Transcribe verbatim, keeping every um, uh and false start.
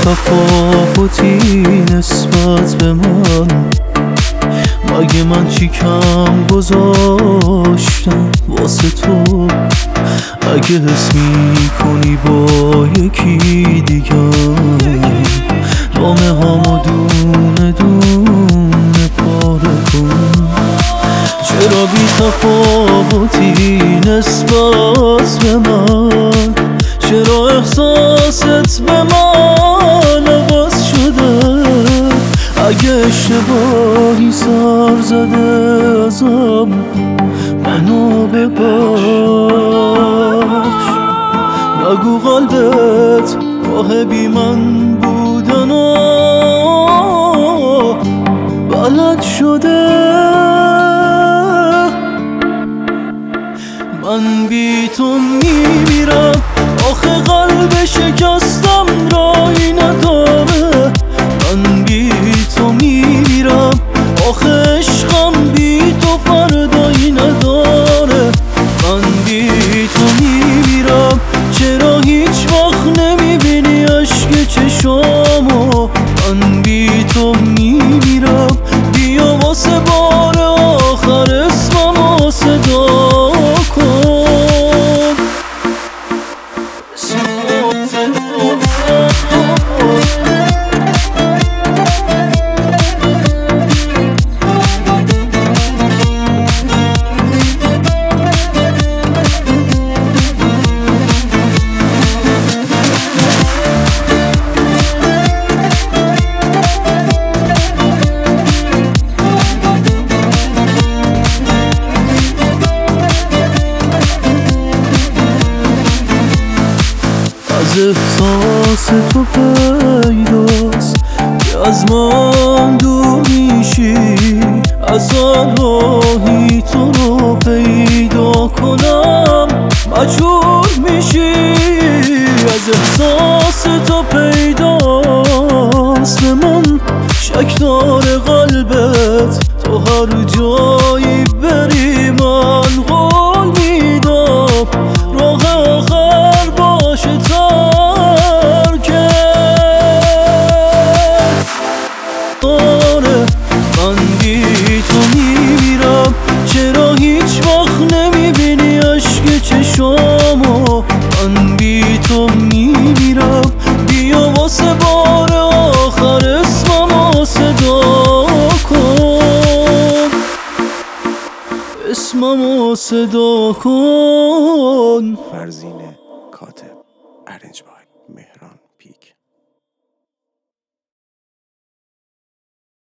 تفاوتی نسبت به من؟ مگه من چی کم گذاشتم واسه تو؟ اگه حس میکنی با یکی دیگر، نامه هامو دونه دونه پاره کن. چرا بی تفاوتی نسبت به من؟ چرا احساست به من عوض شده؟ اگه اشتباهی سر زده ازم منو ببخش. نگو قلبت راه بی من بودن و بلد شده. من بی تو میمیرم، آخه قلب شکستم رایی نداره. من بی تو میمیرم، آخه عشقم بی تو فردایی نداره. من بی تو میمیرم، چرا هیچ وقت نمیبینی عشق چشامو؟ من بی تو میمیرم، بیا واسه بار آخر اسممو صدا کن. از احساس تو پیداست که از من دور میشی. از آن راهی تو رو پیدا کنم مجبور میشی. از احساس تو پیداست به من شک داره قلبت. تو هر جایی بری من قول میدم راه آخر باشه ترکت. آره من بی تو میمیرم، چرا هیچ وقت نمیبینی عشق چشامو؟ من بی تو میمیرم، بیا واسه بار آخر اسممو صدا کن. اسممو صدا کن. فرزین کاتب ارنج